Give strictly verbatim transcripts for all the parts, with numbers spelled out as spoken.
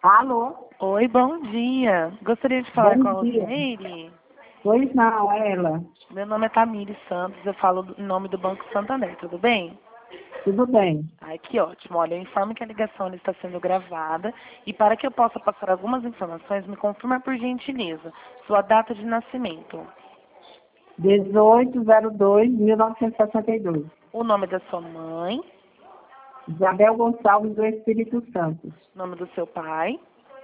Alô? Oi, bom dia. Gostaria de falar Bom com a dia. Rosineire. Pois não, ela. Meu nome é Tamires Santos, eu falo do- em nome do Banco Santander, tudo bem? Tudo bem. Ai, que ótimo. Olha, eu informo que a ligação ela está sendo gravada e para que eu possa passar algumas informações, me confirma por gentileza sua data de nascimento, dezoito de dois de mil novecentos e sessenta e dois. o nome da sua mãe, Isabel Gonçalves do Espírito Santo. o nome do seu pai.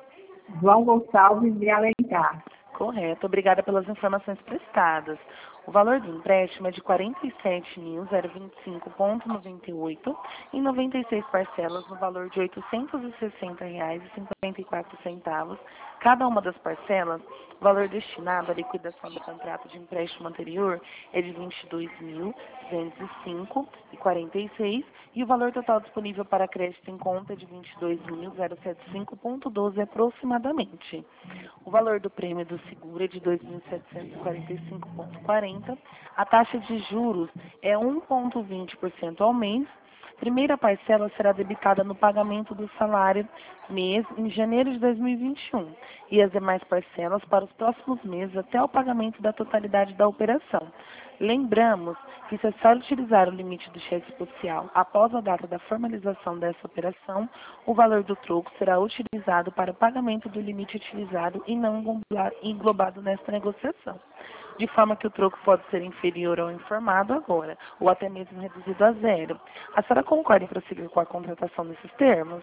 João Gonçalves de Alencar. Correto, obrigada pelas informações prestadas. O valor do empréstimo é de quarenta e sete mil vinte e cinco vírgula noventa e oito em noventa e seis parcelas no valor de oitocentos e sessenta reais e cinquenta e quatro centavos. Cada uma das parcelas, o valor destinado à liquidação do contrato de empréstimo anterior é de vinte e dois mil duzentos e cinco vírgula quarenta e seis e o valor total disponível para crédito em conta é de vinte e dois mil setenta e cinco vírgula doze aproximadamente. O valor do prêmio do seguro é de dois mil setecentos e quarenta e cinco vírgula quarenta. A taxa de juros é um vírgula vinte por cento ao mês. Primeira parcela será debitada no pagamento do salário mês em janeiro de dois mil e vinte e um e as demais parcelas para os próximos meses até o pagamento da totalidade da operação. Lembramos que se a senhora utilizar o limite do cheque especial após a data da formalização dessa operação, o valor do troco será utilizado para o pagamento do limite utilizado e não englobado nesta negociação, de forma que o troco pode ser inferior ao informado agora, ou até mesmo reduzido a zero. A senhora concorda em prosseguir com a contratação nesses termos?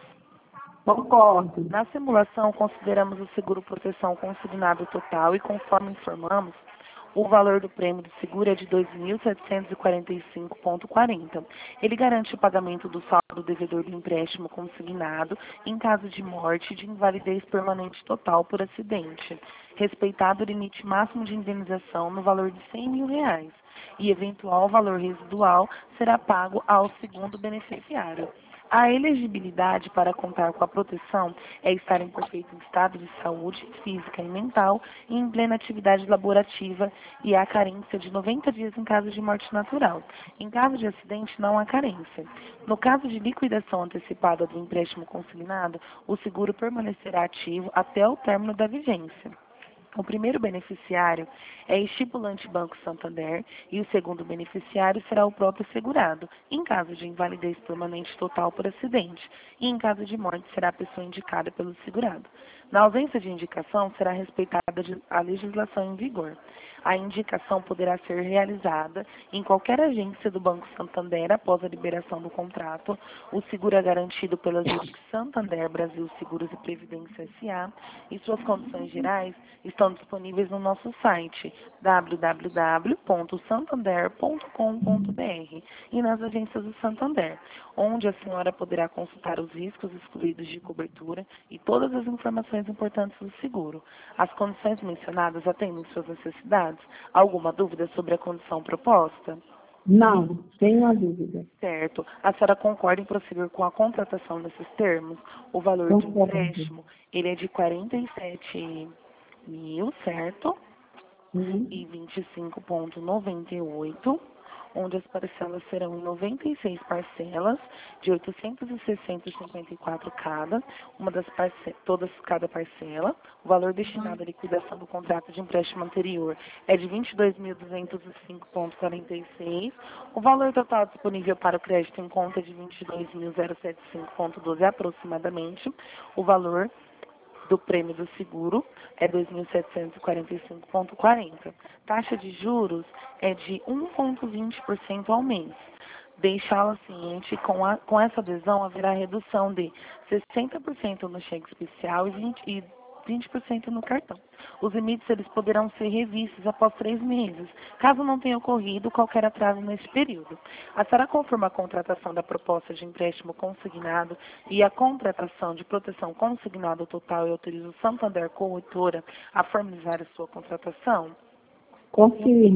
Concordo. Na simulação, consideramos o seguro proteção consignado total e, conforme informamos, o valor do prêmio do seguro é de dois mil setecentos e quarenta e cinco vírgula quarenta. Ele garante o pagamento do saldo devedor do empréstimo consignado em caso de morte e de invalidez permanente total por acidente, respeitado o limite máximo de indenização no valor de cem mil reais, e eventual valor residual será pago ao segundo beneficiário. A elegibilidade para contar com a proteção é estar em perfeito estado de saúde física e mental e em plena atividade laborativa e há carência de noventa dias em caso de morte natural. Em caso de acidente, não há carência. No caso de liquidação antecipada do empréstimo consignado, o seguro permanecerá ativo até o término da vigência. O primeiro beneficiário é estipulante Banco Santander e o segundo beneficiário será o próprio segurado, em caso de invalidez permanente total por acidente, e em caso de morte será a pessoa indicada pelo segurado. Na ausência de indicação, será respeitada a legislação em vigor. A indicação poderá ser realizada em qualquer agência do Banco Santander após a liberação do contrato. O seguro é garantido pela Zurich Santander Brasil Seguros e Previdência S A e suas condições gerais estão disponíveis no nosso site w w w ponto santander ponto com ponto b r e nas agências do Santander, onde a senhora poderá consultar os riscos excluídos de cobertura e todas as informações importantes do seguro. As condições mencionadas atendem suas necessidades? Alguma dúvida sobre a condição proposta? Não, sem uma dúvida. Certo. A senhora concorda em prosseguir com a contratação desses termos? O valor do Concordo. empréstimo, ele é de quarenta e sete mil, certo? Sim. E vinte e cinco vírgula noventa e oito, onde as parcelas serão em noventa e seis parcelas de oitocentos e sessenta e cinquenta e quatro cada, uma das parce... todas cada parcela. O valor destinado à liquidação do contrato de empréstimo anterior é de vinte e dois mil duzentos e cinco vírgula quarenta e seis. O valor total disponível para o crédito em conta é de vinte e dois mil setenta e cinco vírgula doze aproximadamente. O valor do prêmio do seguro é dois mil setecentos e quarenta e cinco vírgula quarenta. Taxa de juros é de um vírgula vinte por cento ao mês. Deixá-la ciente, com, a, com essa adesão haverá redução de sessenta por cento no cheque especial e vinte por cento, e vinte por cento no cartão. Os limites eles poderão ser revistos após três meses, caso não tenha ocorrido qualquer atraso neste período. A senhora confirma a contratação da proposta de empréstimo consignado e a contratação de proteção consignado total e autoriza o Santander Corretora a formalizar a sua contratação? Confirma.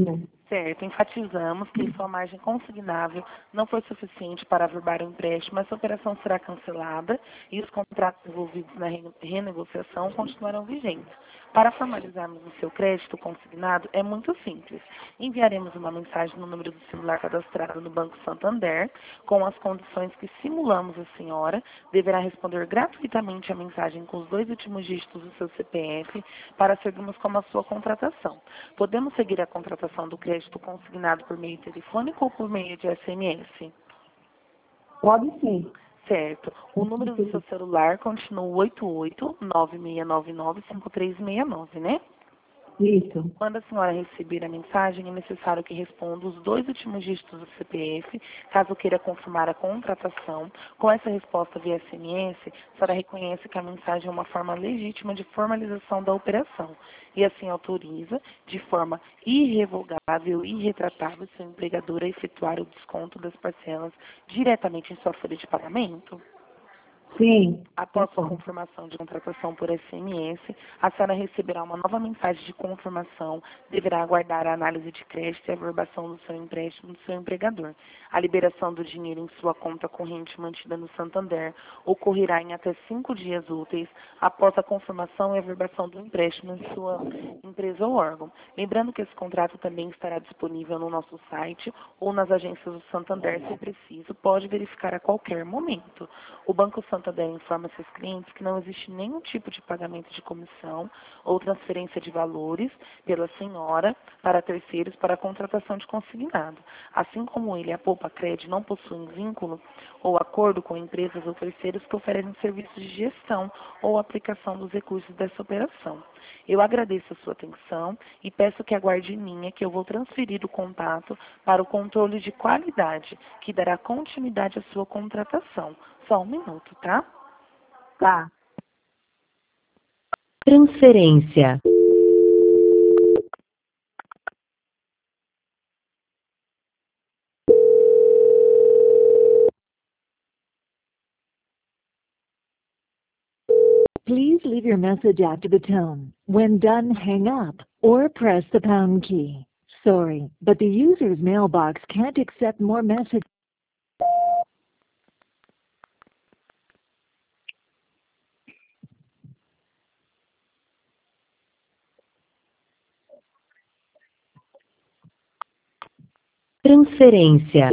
Certo, enfatizamos que sua margem consignável não foi suficiente para averbar o empréstimo, essa operação será cancelada e os contratos envolvidos na rene- renegociação continuarão vigentes. Para formalizarmos o seu crédito consignado, é muito simples. Enviaremos uma mensagem no número do celular cadastrado no Banco Santander, com as condições que simulamos a senhora, deverá responder gratuitamente a mensagem com os dois últimos dígitos do seu C P F para seguirmos como a sua contratação. Podemos seguir a contratação do crédito consignado por meio telefônico ou por meio de S M S? Pode sim. Certo. O número do seu celular continua oito oito nove seis nove nove cinco três seis nove, né? Isso. Quando a senhora receber a mensagem, é necessário que responda os dois últimos dígitos do C P F, caso queira confirmar a contratação. Com essa resposta via S M S, a senhora reconhece que a mensagem é uma forma legítima de formalização da operação e assim autoriza, de forma irrevogável e irretratável, seu empregador a efetuar o desconto das parcelas diretamente em sua folha de pagamento. Sim. Após a confirmação de contratação por S M S, a senhora receberá uma nova mensagem de confirmação, deverá aguardar a análise de crédito e a averbação do seu empréstimo do seu empregador. A liberação do dinheiro em sua conta corrente mantida no Santander ocorrerá em até cinco dias úteis após a confirmação e averbação do empréstimo em sua empresa ou órgão. Lembrando que esse contrato também estará disponível no nosso site ou nas agências do Santander, se preciso, pode verificar a qualquer momento. O Banco Santander informa seus clientes que não existe nenhum tipo de pagamento de comissão ou transferência de valores pela senhora para terceiros para a contratação de consignado. Assim como ele, a Poupa Cred não possuem vínculo ou acordo com empresas ou terceiros que oferecem serviços de gestão ou aplicação dos recursos dessa operação. Eu agradeço a sua atenção e peço que aguarde em linha que eu vou transferir o contato para o controle de qualidade, que dará continuidade à sua contratação. Só um minuto, tá? Tá. Transferência. Please leave your message after the tone. When done, hang up or press the pound key. Sorry, but the user's mailbox can't accept more messages. Transferência.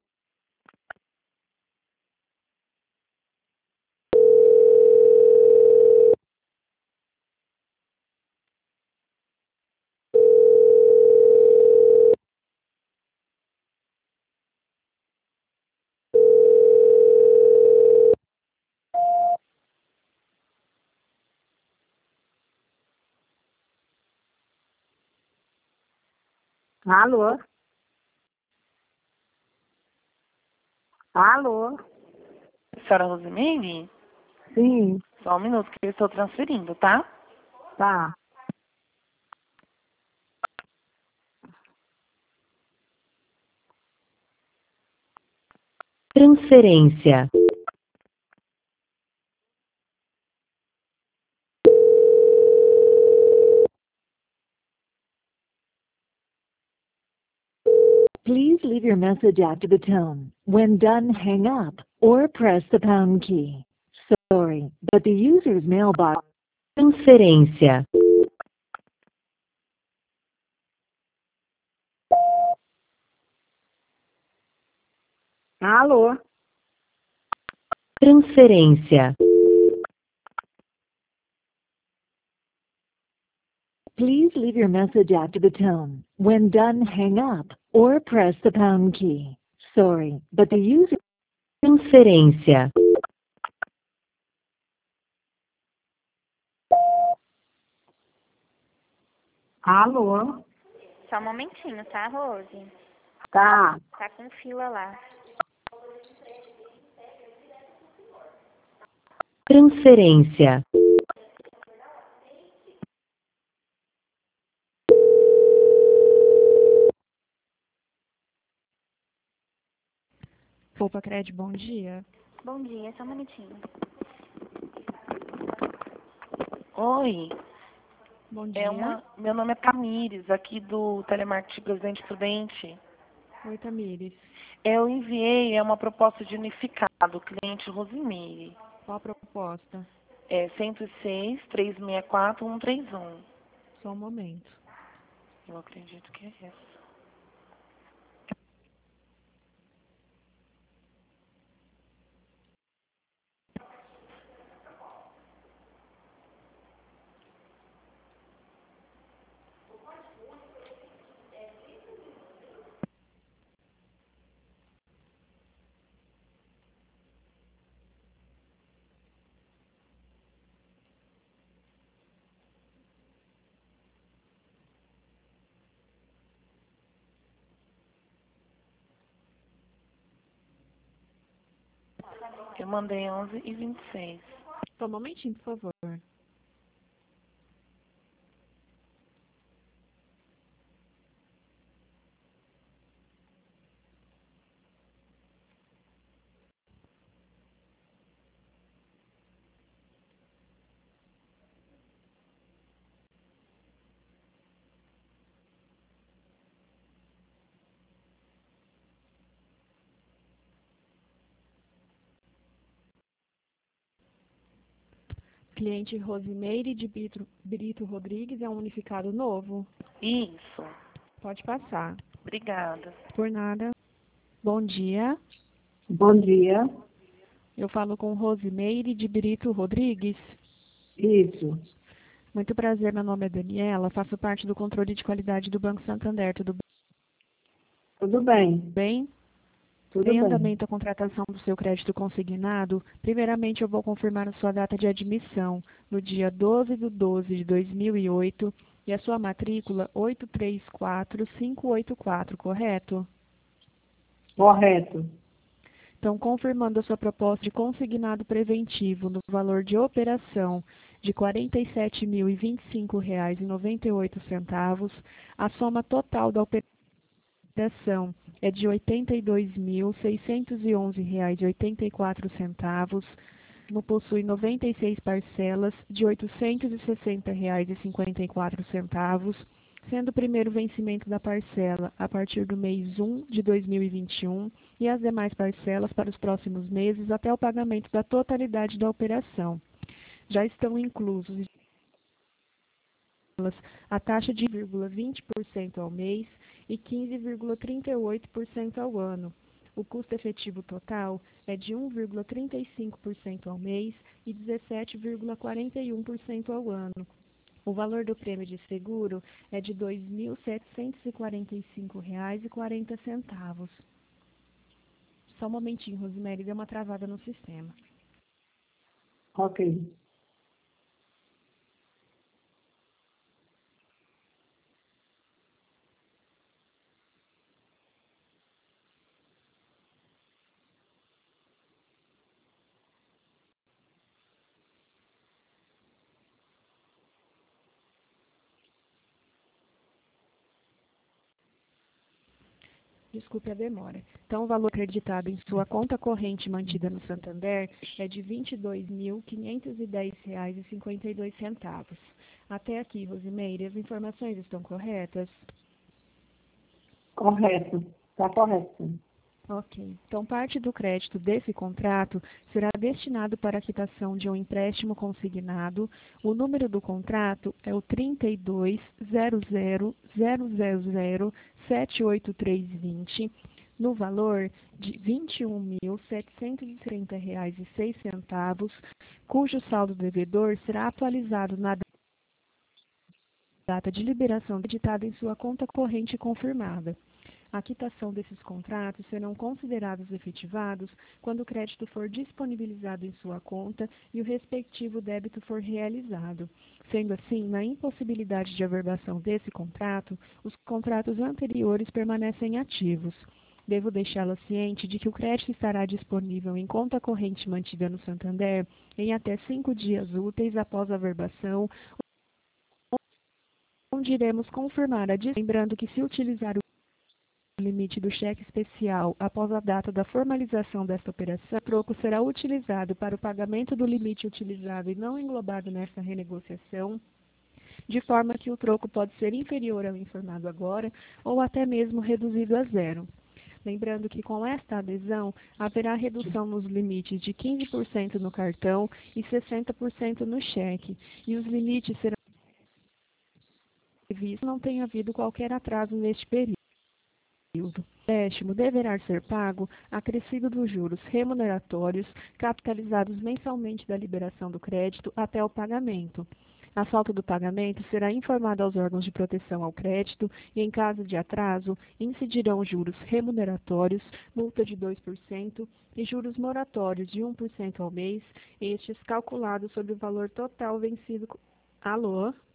Alô? Alô? Senhora Rosemary? Sim. Só um minuto que eu estou transferindo, tá? Tá. Transferência. Please leave your message after the tone. When done, hang up or press the pound key. Sorry, but the user's mailbox. Transferência. Alô? Transferência. Please leave your message after the tone. When done, hang up or press the pound key. Sorry, but the user. Transferência. Alô? Só um momentinho, tá, Rose? Tá. Tá com fila lá. Transferência. Poupa Cred, bom dia. Bom dia, só um minutinho. Oi. Bom dia. É uma, meu nome é Tamires, aqui do Telemarketing Presidente Prudente. Oi, Tamires. Eu enviei é uma proposta de unificado, cliente Rosimeire. Qual a proposta? É cento e seis, trezentos e sessenta e quatro, cento e trinta e um. Só um momento. Eu acredito que é essa. Eu mandei onze e vinte e seis. Só um momentinho, por favor. Cliente Rosimeire de Brito, Brito Rodrigues é um unificado novo. Isso. Pode passar. Obrigada. Por nada. Bom dia. Bom dia. Eu falo com Rosimeire de Brito Rodrigues. Isso. Muito prazer, meu nome é Daniela, faço parte do controle de qualidade do Banco Santander. Tudo Tudo bem. bem? Tudo Em bem. andamento a contratação do seu crédito consignado, primeiramente eu vou confirmar a sua data de admissão, no dia doze de doze de dois mil e oito, e a sua matrícula oito três quatro cinco oito quatro, correto? Correto. Então, confirmando a sua proposta de consignado preventivo no valor de operação de quarenta e sete mil e vinte e cinco reais e noventa e oito centavos, a soma total da operação é de oitenta e dois mil seiscentos e onze reais e oitenta e quatro centavos, possui noventa e seis parcelas de oitocentos e sessenta reais e cinquenta e quatro centavos, sendo o primeiro vencimento da parcela a partir do mês um de dois mil e vinte e um e as demais parcelas para os próximos meses até o pagamento da totalidade da operação. Já estão inclusos a taxa de vinte por cento ao mês e quinze vírgula trinta e oito por cento ao ano. O custo efetivo total é de um vírgula trinta e cinco por cento ao mês e dezessete vírgula quarenta e um por cento ao ano. O valor do prêmio de seguro é de dois mil setecentos e quarenta e cinco reais e quarenta centavos. Só um momentinho, Rosemary, deu uma travada no sistema. Ok. Desculpe a demora. Então, o valor acreditado em sua conta corrente mantida no Santander é de vinte e dois mil quinhentos e dez reais e cinquenta e dois centavos. Até aqui, Rosimeire, as informações estão corretas? Correto. Está correto. Ok. Então, parte do crédito desse contrato será destinado para a quitação de um empréstimo consignado. O número do contrato é o trinta e dois zero zero zero zero zero sete oito três dois zero, no valor de vinte e um mil setecentos e trinta reais e seis centavos, cujo saldo devedor será atualizado na data de liberação editada em sua conta corrente confirmada. A quitação desses contratos serão considerados efetivados quando o crédito for disponibilizado em sua conta e o respectivo débito for realizado. Sendo assim, na impossibilidade de averbação desse contrato, os contratos anteriores permanecem ativos. Devo deixá-la ciente de que o crédito estará disponível em conta corrente mantida no Santander em até cinco dias úteis após a averbação, onde iremos confirmar a dis... Lembrando que se utilizar o o limite do cheque especial após a data da formalização desta operação, o troco será utilizado para o pagamento do limite utilizado e não englobado nesta renegociação, de forma que o troco pode ser inferior ao informado agora ou até mesmo reduzido a zero. Lembrando que com esta adesão, haverá redução nos limites de quinze por cento no cartão e sessenta por cento no cheque, e os limites serão previstos, não tenha havido qualquer atraso neste período. O empréstimo deverá ser pago acrescido dos juros remuneratórios capitalizados mensalmente da liberação do crédito até o pagamento. A falta do pagamento será informada aos órgãos de proteção ao crédito e, em caso de atraso, incidirão juros remuneratórios, multa de dois por cento e juros moratórios de um por cento ao mês, estes calculados sobre o valor total vencido. Alô?